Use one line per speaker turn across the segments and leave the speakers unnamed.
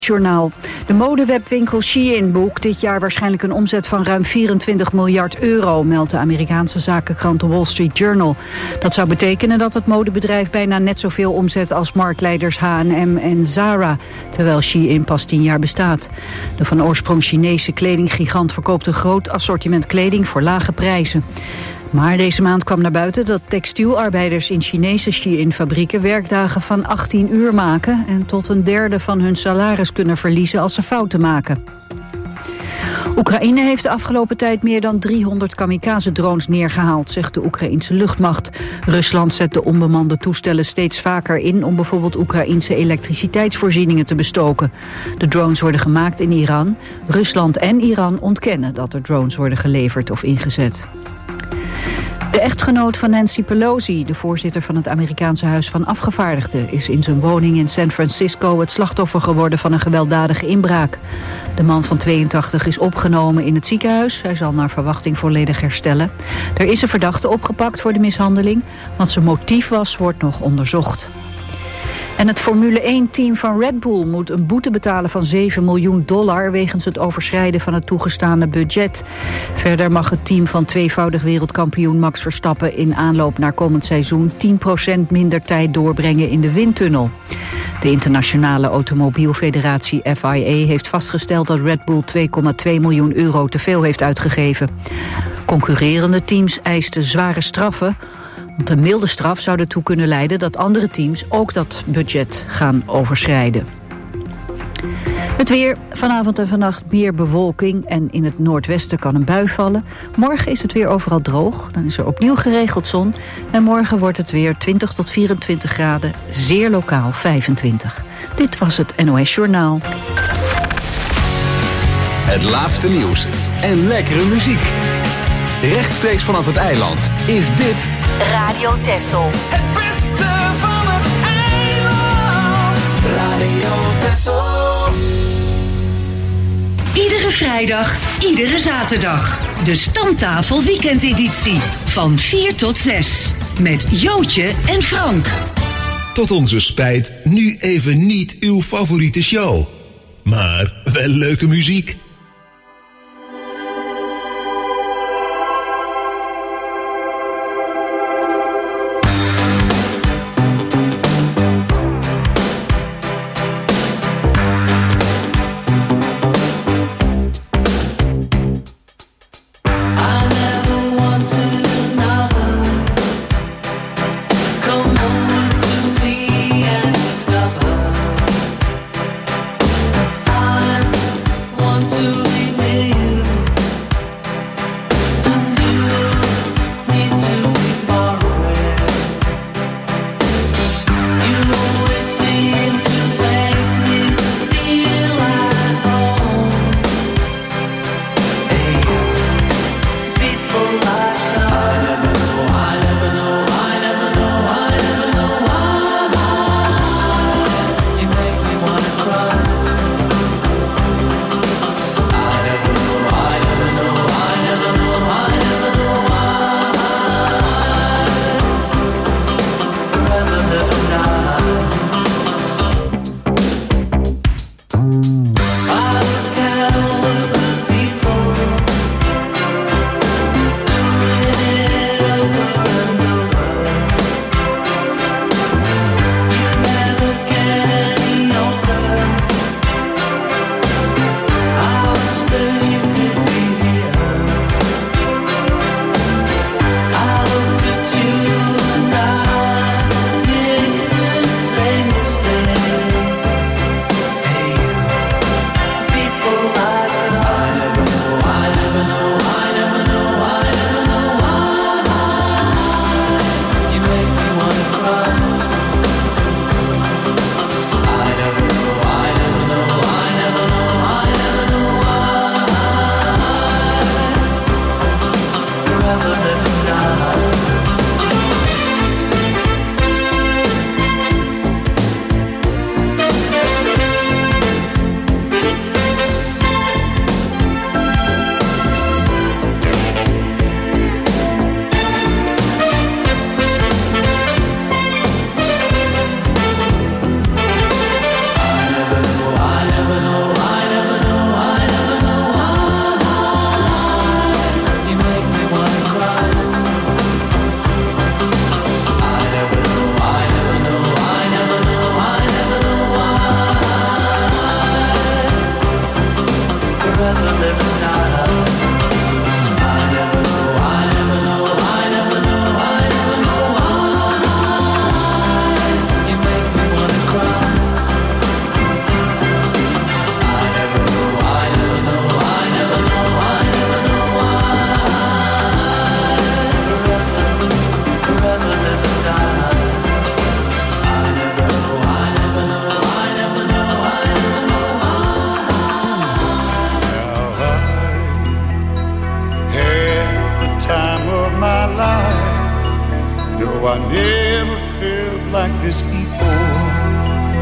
Journaal. De modewebwinkel Shein boekt dit jaar waarschijnlijk een omzet van ruim 24 miljard euro, meldt de Amerikaanse zakenkrant The Wall Street Journal. Dat zou betekenen dat het modebedrijf bijna net zoveel omzet als marktleiders H&M en Zara, terwijl Shein pas 10 jaar bestaat. De van oorsprong Chinese kledinggigant verkoopt een groot assortiment kleding voor lage prijzen. Maar deze maand kwam naar buiten dat textielarbeiders in Chinese Shein-fabrieken werkdagen van 18 uur maken en tot een derde van hun salaris kunnen verliezen als ze fouten maken. Oekraïne heeft de afgelopen tijd meer dan 300 kamikaze-drones neergehaald, zegt de Oekraïense luchtmacht. Rusland zet de onbemande toestellen steeds vaker in om bijvoorbeeld Oekraïense elektriciteitsvoorzieningen te bestoken. De drones worden gemaakt in Iran. Rusland en Iran ontkennen dat er drones worden geleverd of ingezet. De echtgenoot van Nancy Pelosi, de voorzitter van het Amerikaanse Huis van Afgevaardigden, is in zijn woning in San Francisco het slachtoffer geworden van een gewelddadige inbraak. De man van 82 is opgenomen in het ziekenhuis. Hij zal naar verwachting volledig herstellen. Er is een verdachte opgepakt voor de mishandeling. Wat zijn motief was, wordt nog onderzocht. En het Formule 1-team van Red Bull moet een boete betalen van $7 miljoen wegens het overschrijden van het toegestane budget. Verder mag het team van tweevoudig wereldkampioen Max Verstappen in aanloop naar komend seizoen 10% minder tijd doorbrengen in de windtunnel. De internationale automobielfederatie FIA heeft vastgesteld dat Red Bull €2,2 miljoen te veel heeft uitgegeven. Concurrerende teams eisten zware straffen. Want een milde straf zou ertoe kunnen leiden dat andere teams ook dat budget gaan overschrijden. Het weer, vanavond en vannacht meer bewolking en in het noordwesten kan een bui vallen. Morgen is het weer overal droog, dan is er opnieuw geregeld zon. En morgen wordt het weer 20 tot 24 graden, zeer lokaal 25. Dit was het NOS Journaal.
Het laatste nieuws en lekkere muziek. Rechtstreeks vanaf het eiland is dit
Radio Texel.
Het beste van het eiland. Radio Texel.
Iedere vrijdag, iedere zaterdag. De Stamtafel weekendeditie. Van 4 tot 6. Met Jootje en Frank.
Tot onze spijt nu even niet uw favoriete show. Maar wel leuke muziek.
To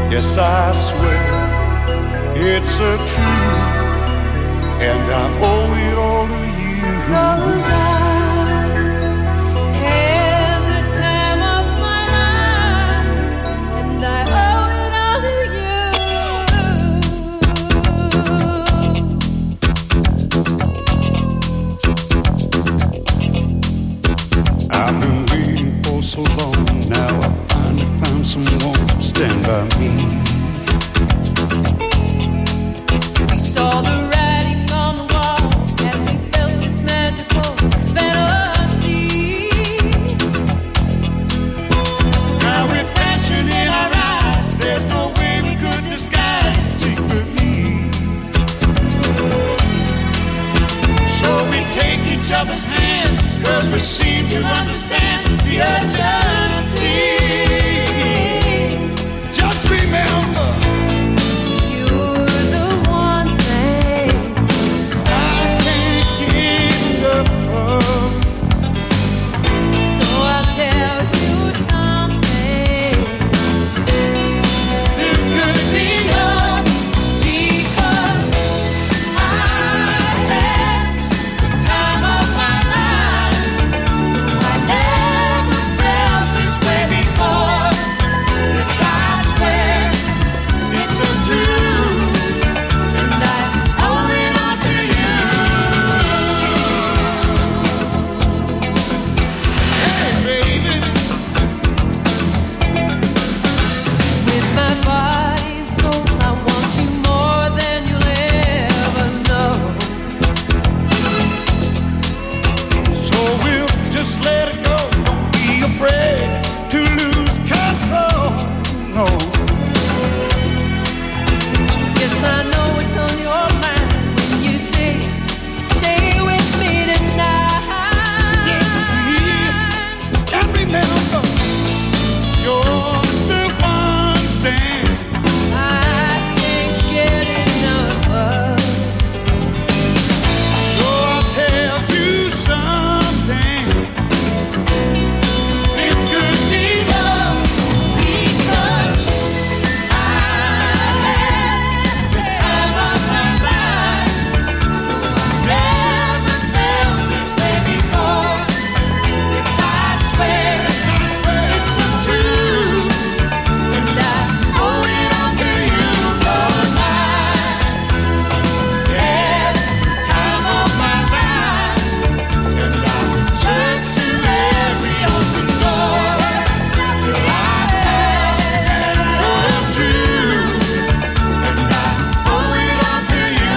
Yes, I swear it's a truth, and I owe it all to you. 'Cause I had the time of my life, and I owe it all to you. I've been waiting for so long, now I finally found someone to stand by me. We saw the writing on the wall as we felt this magical fantasy. Now with passion in our eyes, there's no way we could disguise it secretly. So we take each other's hand, 'cause we seem to understand the urgency. Just remember, you're the one thing I can't get enough of. So I'll tell you something. This could be love, because I had the time of my life. I never felt this way before. Yes, I swear it's a truth, and I owe it all to you. Hey, baby, with my body and soul, I want you more than you'll ever know. So we'll just let it go. Don't be afraid to lose control. No. Yes, I know it's on your mind when you say, stay with me tonight. Stay with me. And remember, you're the one thing I can't get enough of. So I'll tell you something. This could be love, because I had the time of my life. Never felt this way before. Yes, I swear it's a truth, and I owe it all to you. 'Cause I had the time of my life, and I searched to every open door till I had the truth, and I owe it all to you.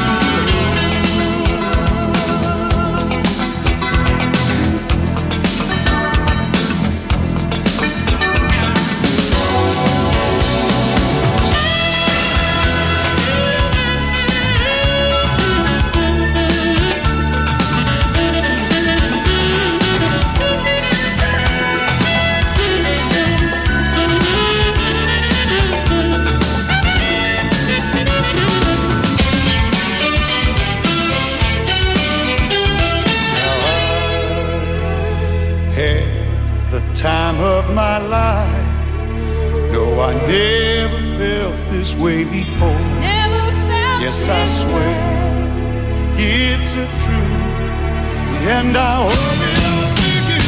Had the time of my life. No, I never felt this way before. Never felt. Yes, I swear it's a truth, and I owe it all to you.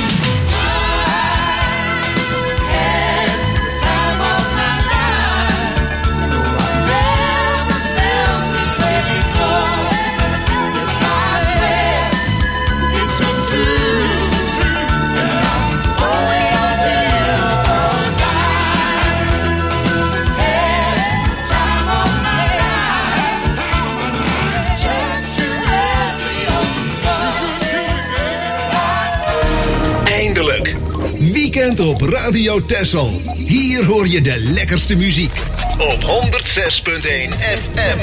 I had the time of my life. No, I never felt this way before. Yes, I swear it's a truth, and I owe it all to you. 'Cause I had the time of my life. Searched to every open door.
Eindelijk. Weekend op Radio Texel. Hier hoor je de lekkerste muziek. Op 106.1 FM.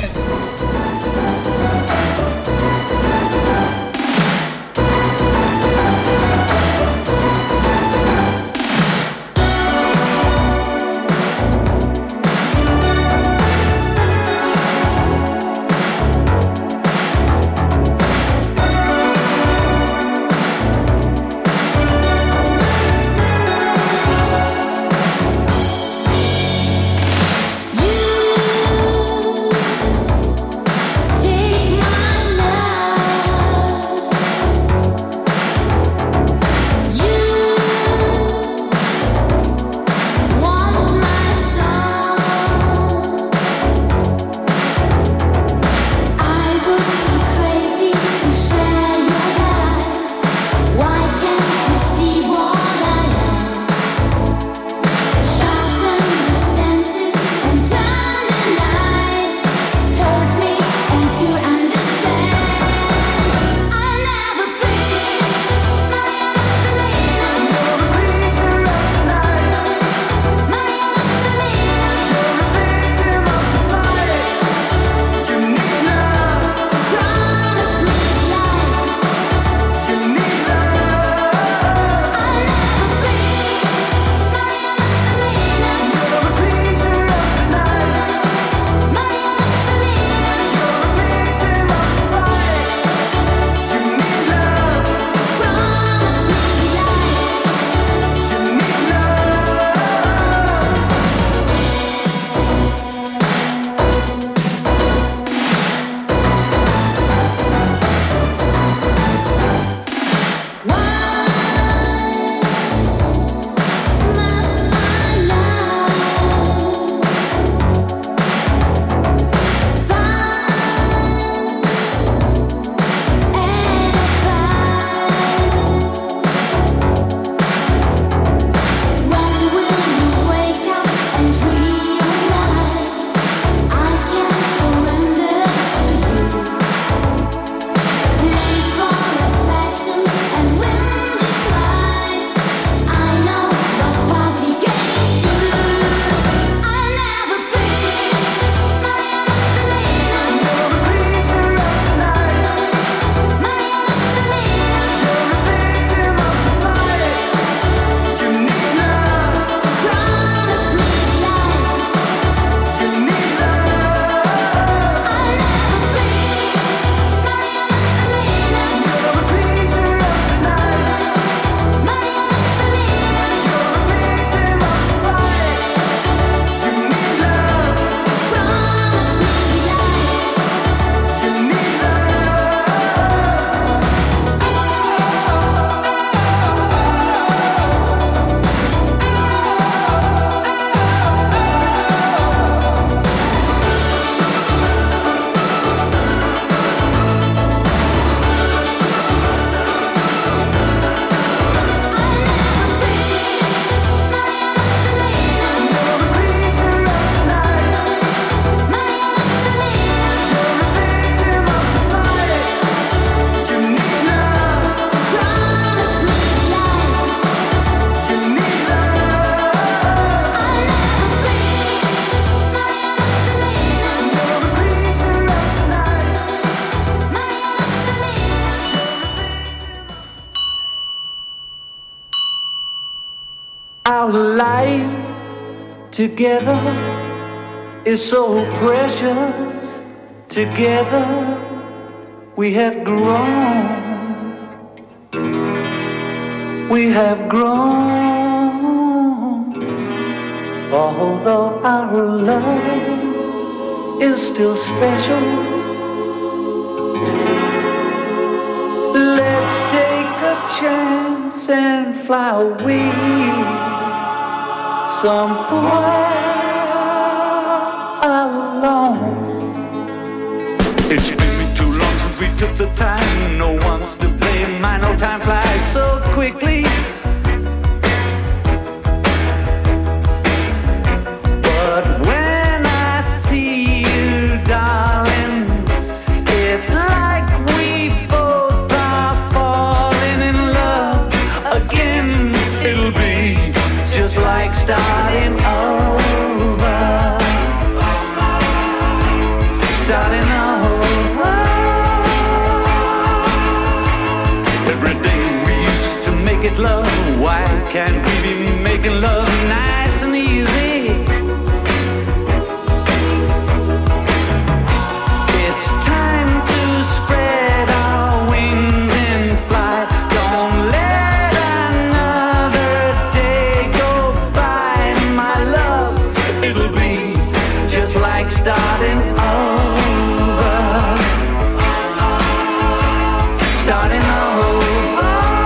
our life together is so precious. Together we have grown. We have grown. Although our love is still special, let's take a chance and fly away somewhere alone. It's been too long since we took the time. No one's to blame. I know time flies so quickly. But when I see you, darling, it's like we both are falling in love again. It'll be just like starting over. Starting over. Every day we used to make it love. Why can't we be making love nice and easy? It's time to spread our wings and fly. Don't let another day go by, my love. It'll be just like starting over. Starting over.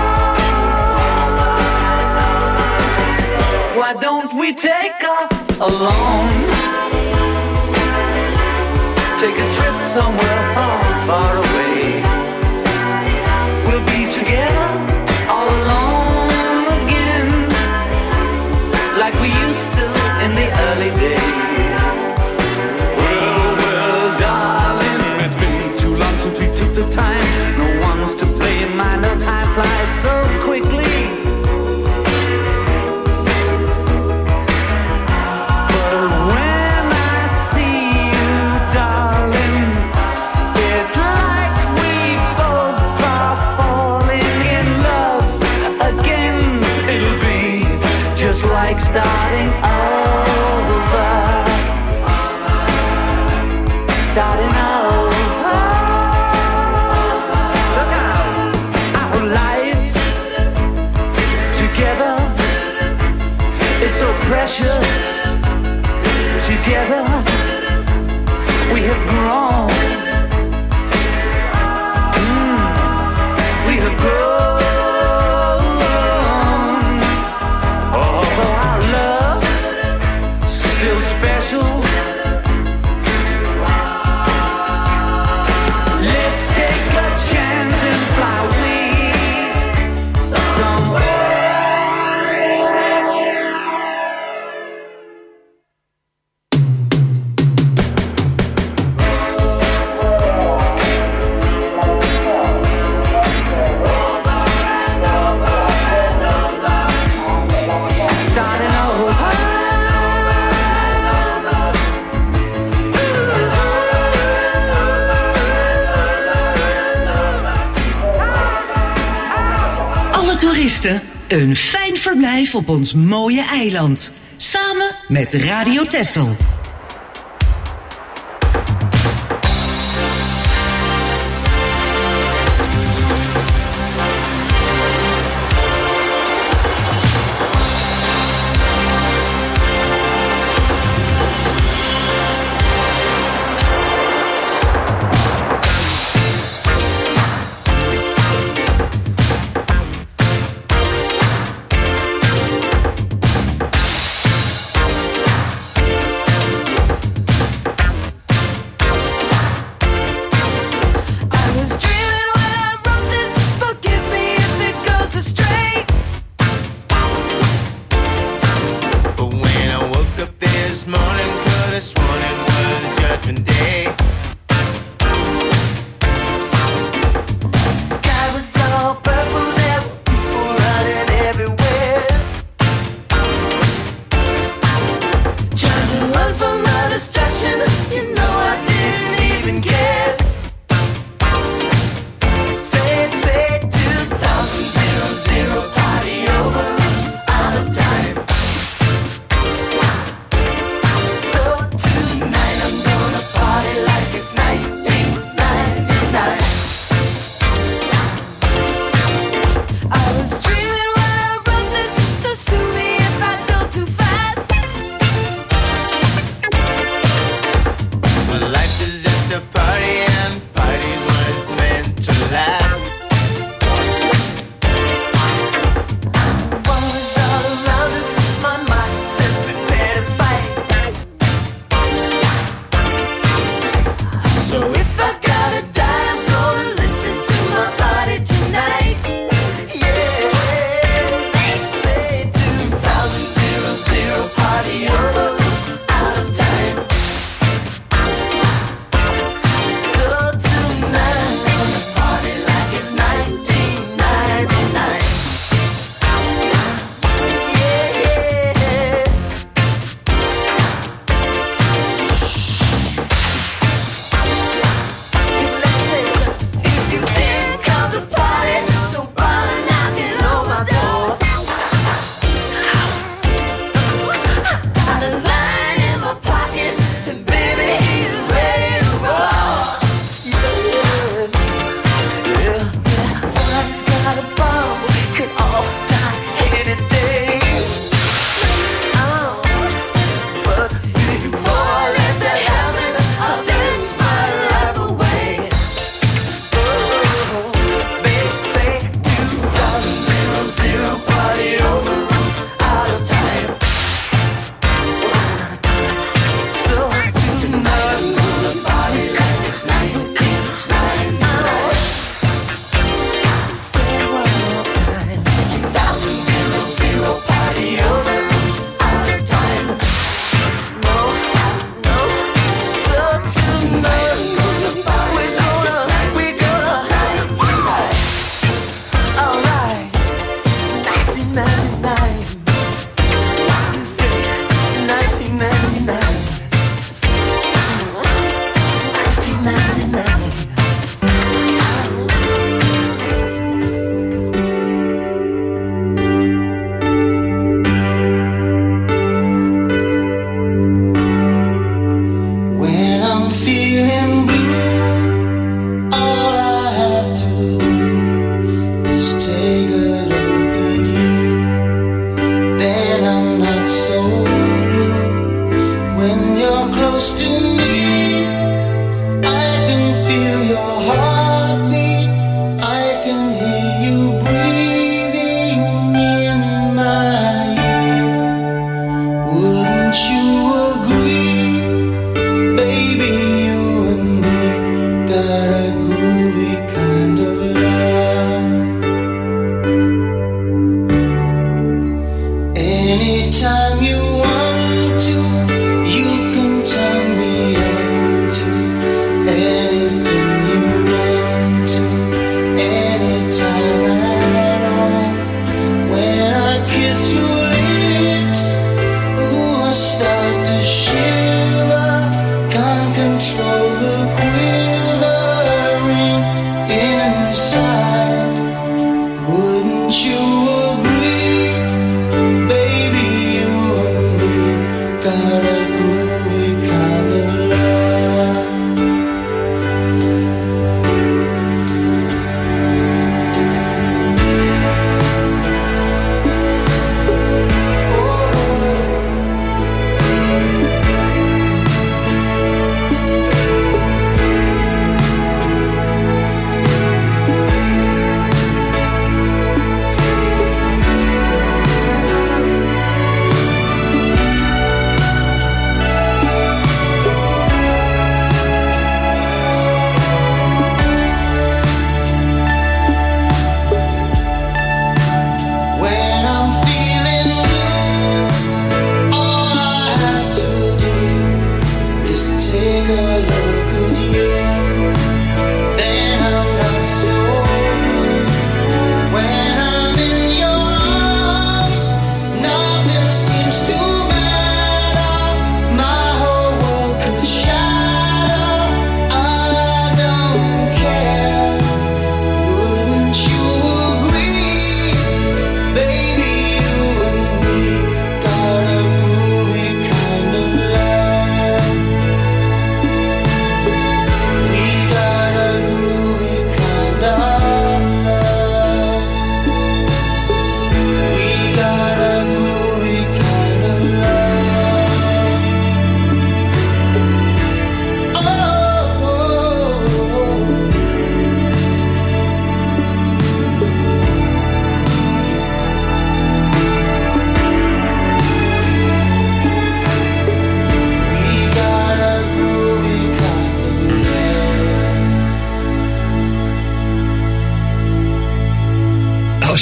Why don't we take off alone? Take a trip somewhere far, far away. We'll be together all alone again, like we used to in the early days. Well, darling, it's been too long since we took the time. No one's to blame. I know time flies so quickly. But when I see you, darling, it's like we both are falling in love again. It'll be just like starting over. Starting over. Look out. Our life together is so precious. Together we have grown. We have grown. Although our love is still special. Let's take a chance and fly away somewhere. Starting over.
Alle toeristen, een fijn verblijf op ons mooie eiland. Samen met Radio Texel.
was 1999. I was dreaming when I wrote this, so sue me if I go too fast.
But life is just a party and parties weren't meant to last.
War was all around us, my mind says prepare to fight. So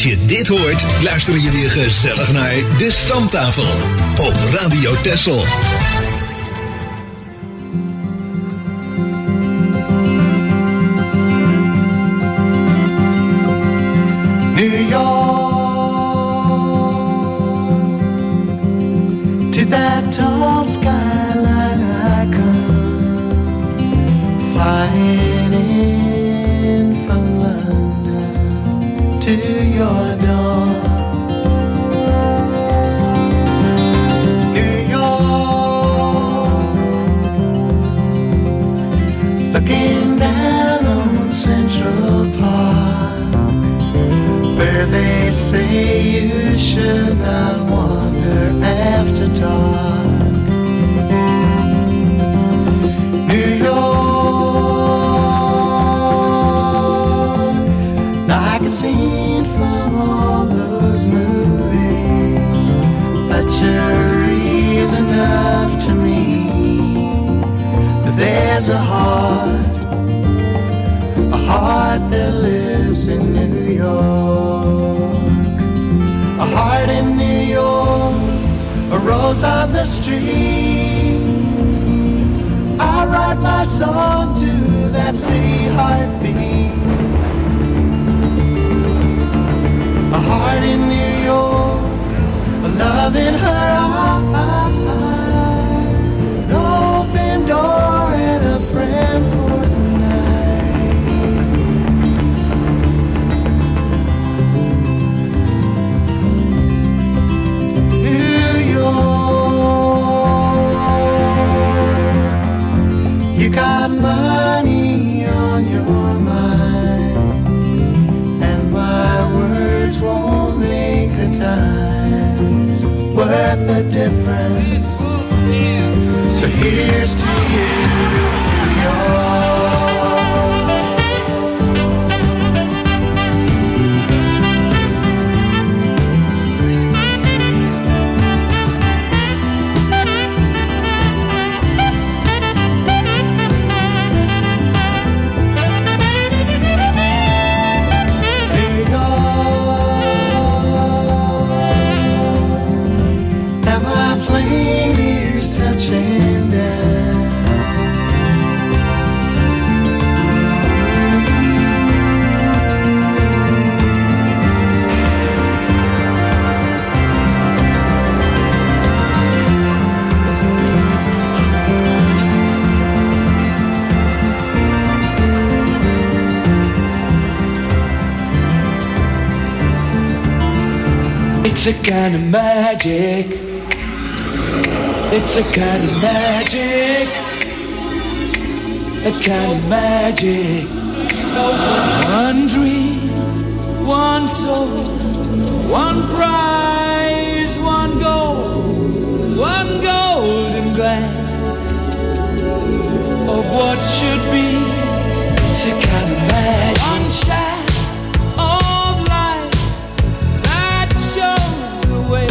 je dit hoort, luister je weer gezellig naar De Stamtafel op Radio Texel.
New York, to that tall skyline I come, flying in from London to your door. New York, looking down on Central Park, where they say you should not wander after dark. New York, like a scene from all those movies, but you're real enough to me. But there's a heart that lives in New York. A heart in New York, a rose on the street. I write my song to that city heartbeat. A heart in New York, a love in her eye, an open door and a friend for the you got money on your mind, and my words won't make a dime. It's worth the difference. So here's to you, New York. Touching down.
It's a kind of magic. It's a kind of magic. A kind of magic. One dream, one soul, one prize, one goal, one golden glance of what should be. It's a kind of magic. One shot of light that shows the way.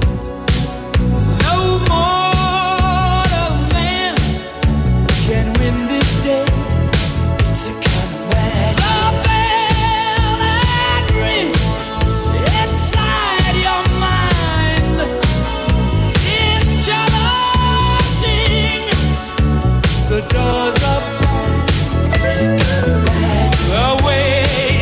No mortal man can win this day. It's a kind of magic. The bell that rings inside your mind is challenging the doors of time. It's a kind of magic. The way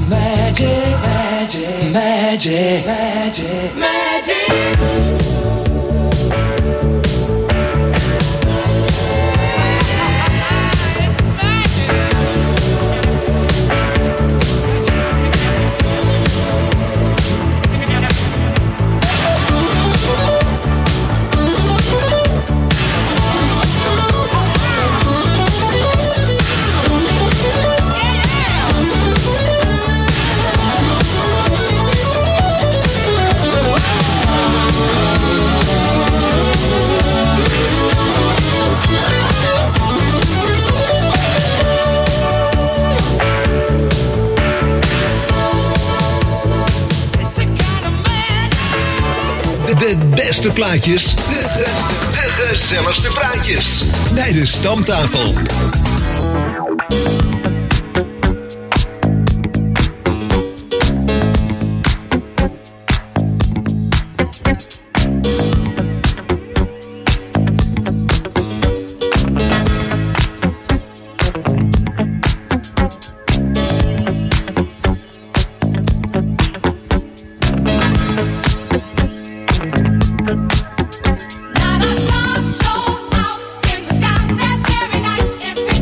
Magic, magic, magic, magic, magic.
De beste plaatjes, de gezelligste praatjes. Bij de Stamtafel.
Not a star shone out in the sky that very night. It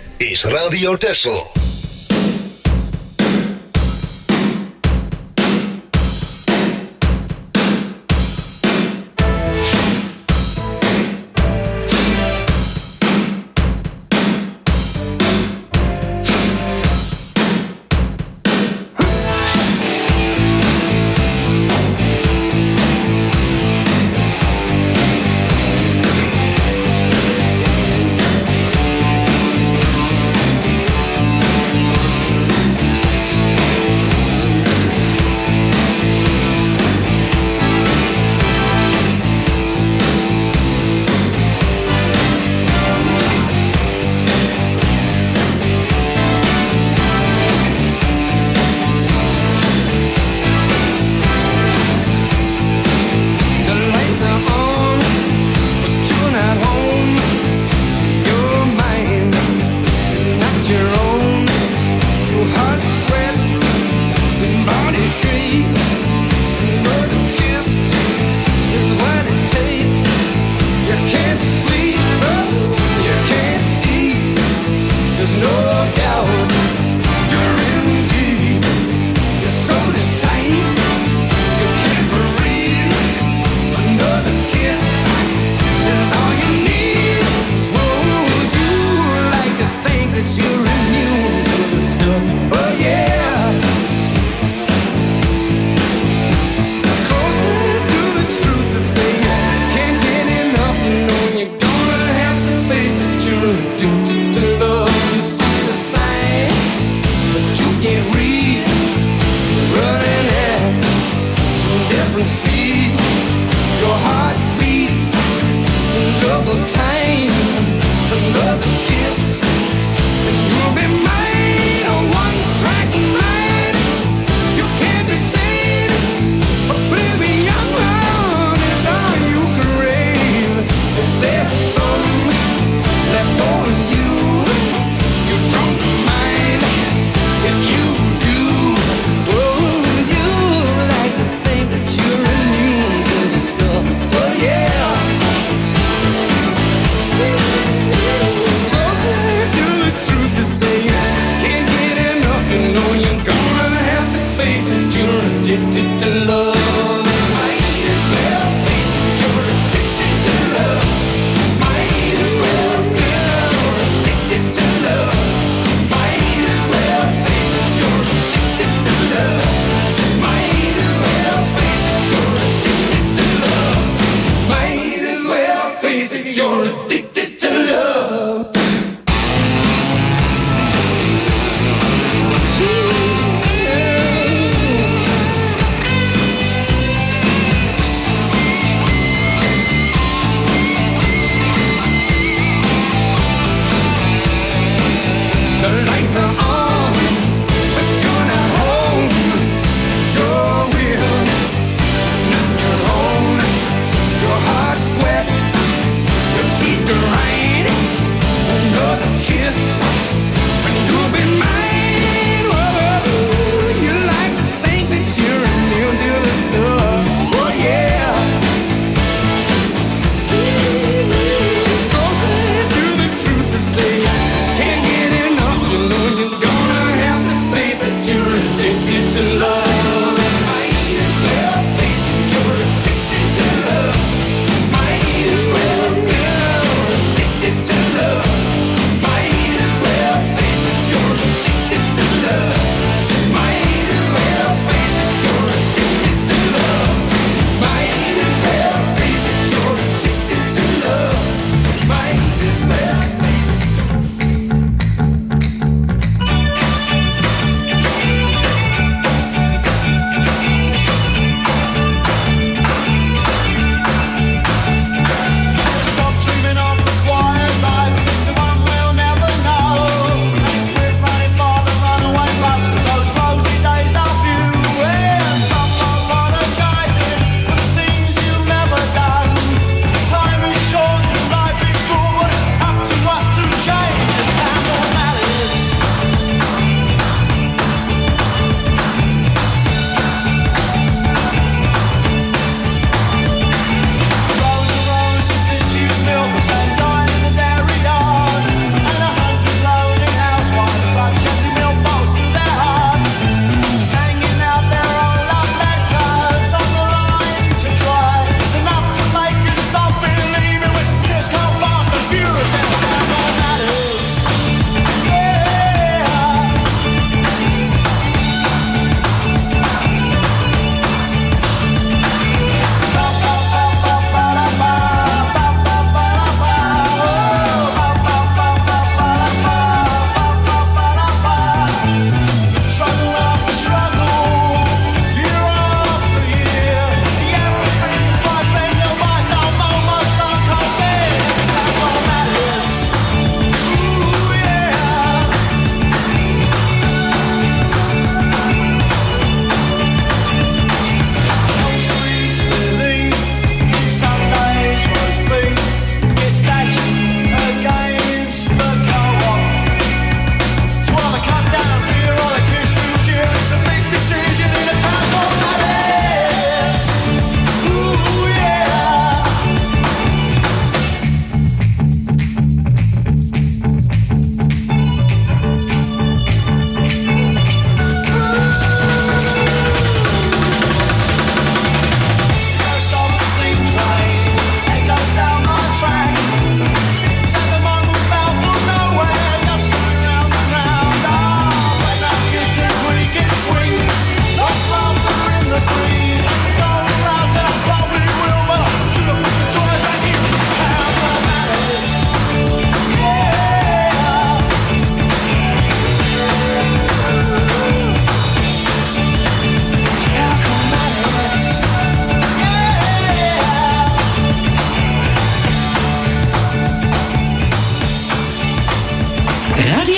is Radio Texel.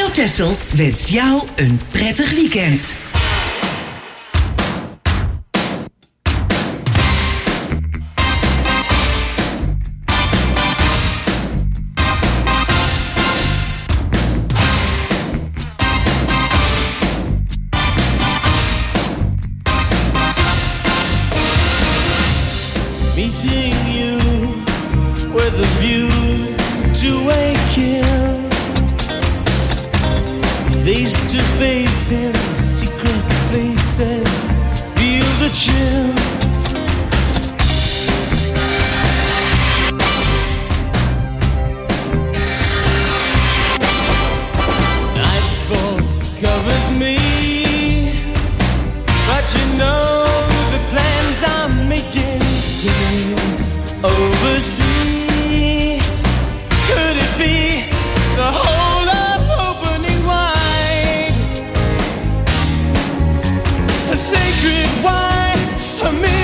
Radio Texel wenst jou een prettig weekend.
Meeting you with a view to a kill, face to face in secret places, feel the chill. Nightfall covers me, but you know the plans I'm making stay overseas. Could it be the whole of opening wide? A sacred wine, a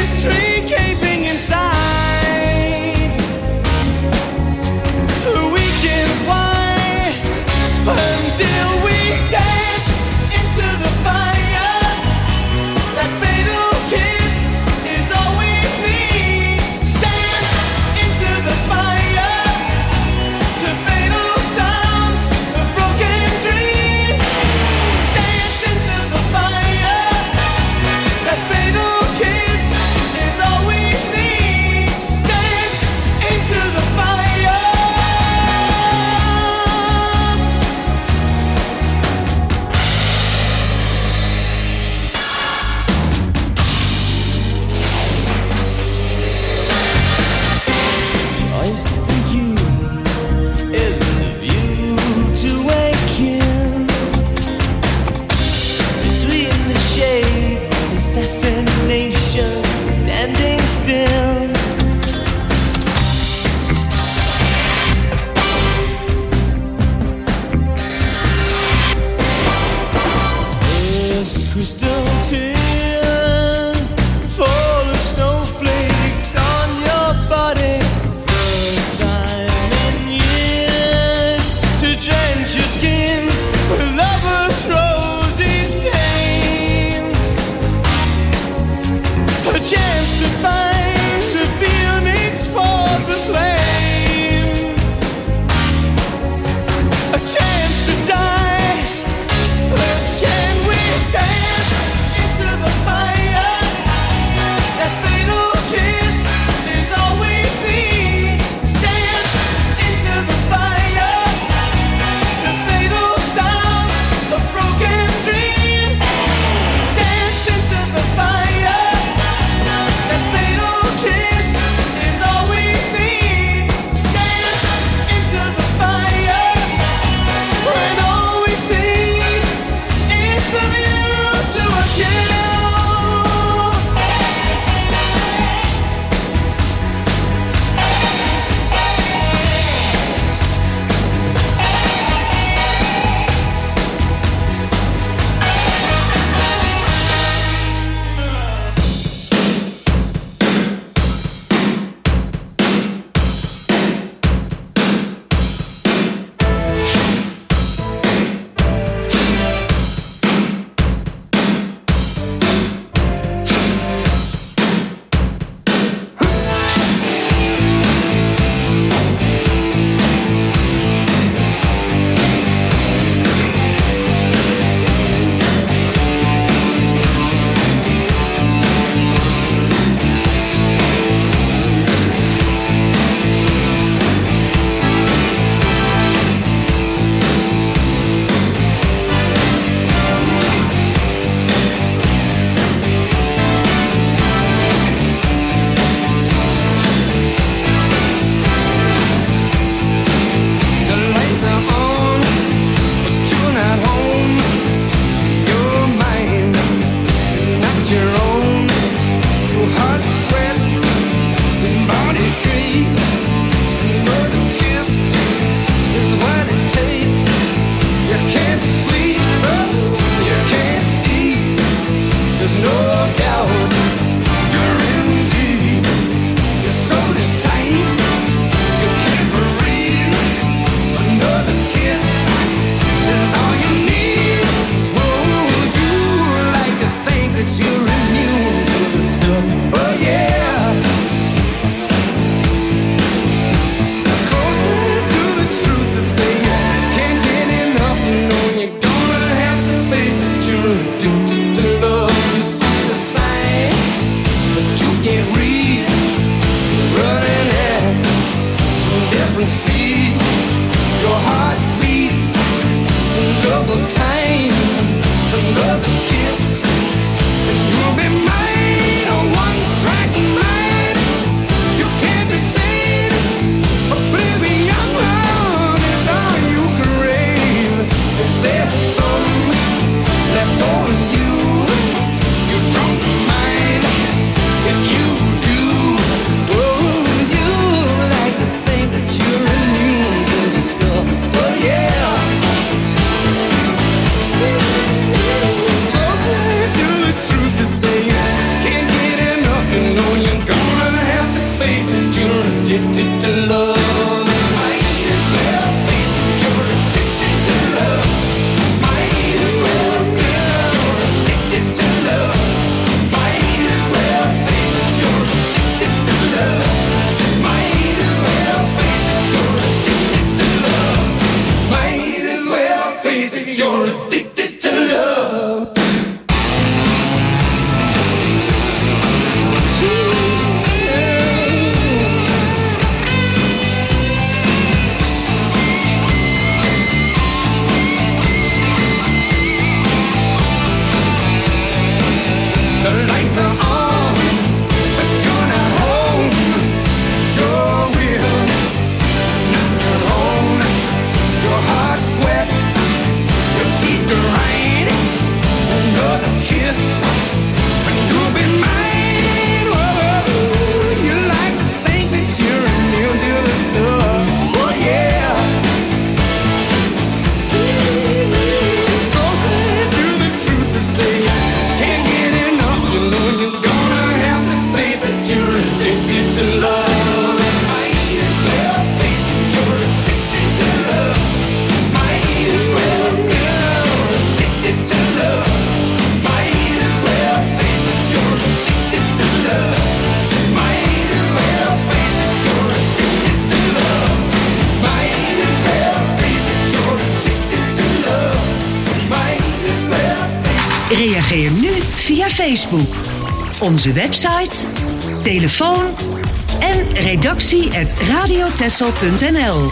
Reageer nu via Facebook. Onze website, telefoon en redactie@radiotessel.nl.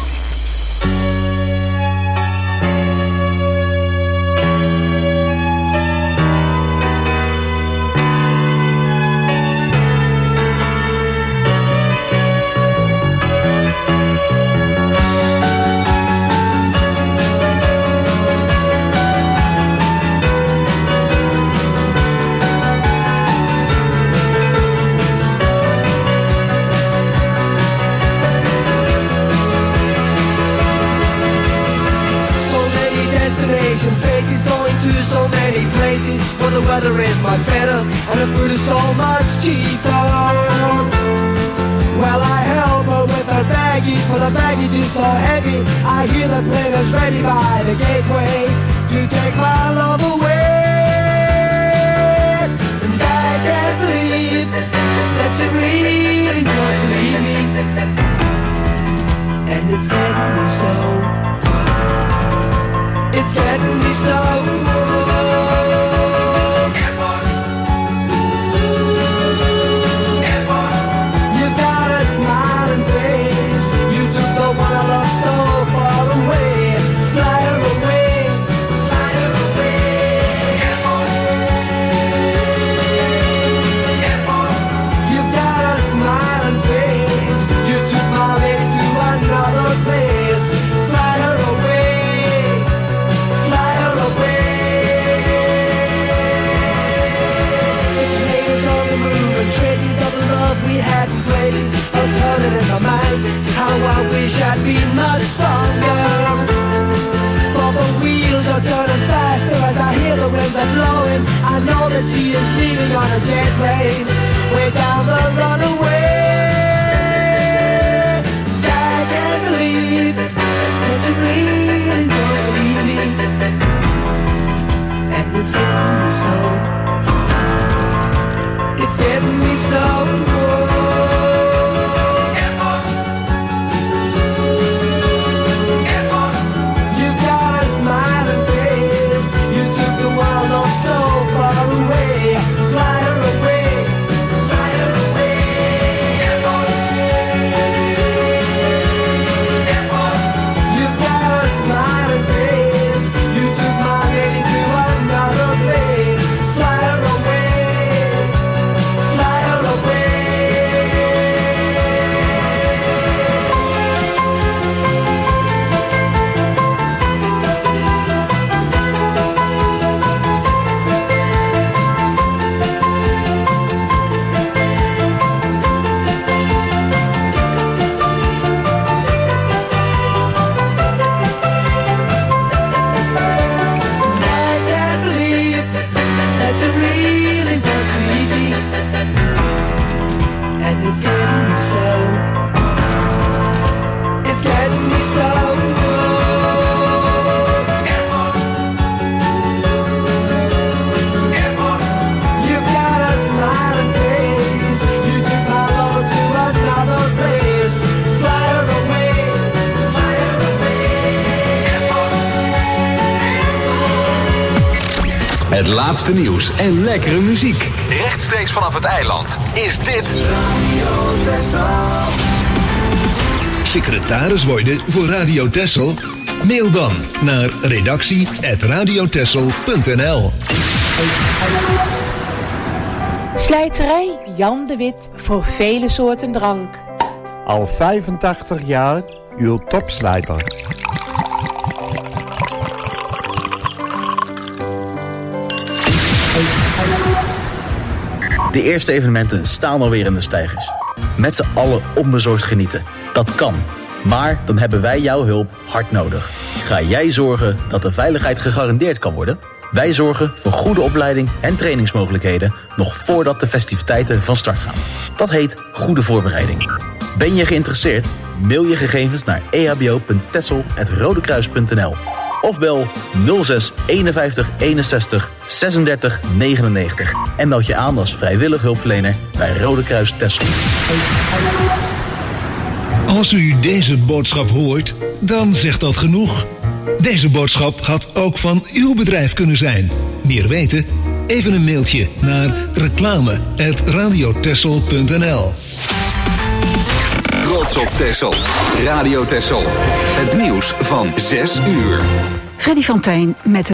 Faces going to so many places where the weather is much better and the food is so much cheaper. Well, I help her with her baggies, for the baggage is so heavy. I hear the players ready by the gateway to take my love away. And I can't believe that you really want to leave me, and it's getting me so. It's getting me so. Airport. Airport. You've got a smiling face. You took the one I love so far away. Fly her away. Fly her away. Airport. Airport. You've got a smiling face. You took my lady to another place. Fly her away. Traces of the love we had in places are turning in my mind. How I wish I'd be much stronger. For the wheels are turning faster as I hear the winds are blowing. I know that she is leaving on a jet plane way down the runaway. I can't believe that you really want to leave me, and it's getting me so. It's getting me so. Airport. Airport. You've got a smiling face. You took the world off so far away. Fly her away. Fly her away. Airport. Airport. You've got a smiling face. You took my lady to another place. Fly her away. It's getting me so. Airport. Airport. You've got a smiling face. You took my lover to another place. Fly her away. Fly her away. Airport. Airport.
Het laatste nieuws en lekkere muziek. Rechtstreeks vanaf het eiland is dit
Radio Texel. Secretaris worden voor Radio Texel? Mail dan naar redactie@radiotexel.nl.
Slijterij Jan de Wit voor vele soorten drank.
Al 85 jaar uw topslijter.
De eerste evenementen staan alweer in de steigers. Met z'n allen onbezorgd genieten. Dat kan. Maar dan hebben wij jouw hulp hard nodig. Ga jij zorgen dat de veiligheid gegarandeerd kan worden? Wij zorgen voor goede opleiding en trainingsmogelijkheden nog voordat de festiviteiten van start gaan. Dat heet goede voorbereiding. Ben je geïnteresseerd? Mail je gegevens naar ehbo.tessel@rodekruis.nl of bel 06 51 61 36 99 en meld je aan als vrijwillig hulpverlener bij Rode Kruis Texel.
Als u deze boodschap hoort, dan zegt dat genoeg. Deze boodschap had ook van uw bedrijf kunnen zijn. Meer weten? even een mailtje naar reclame@radiotessel.nl.
Trots op Texel. Radio Texel. Het nieuws van 6 uur.
Freddy van Tijn met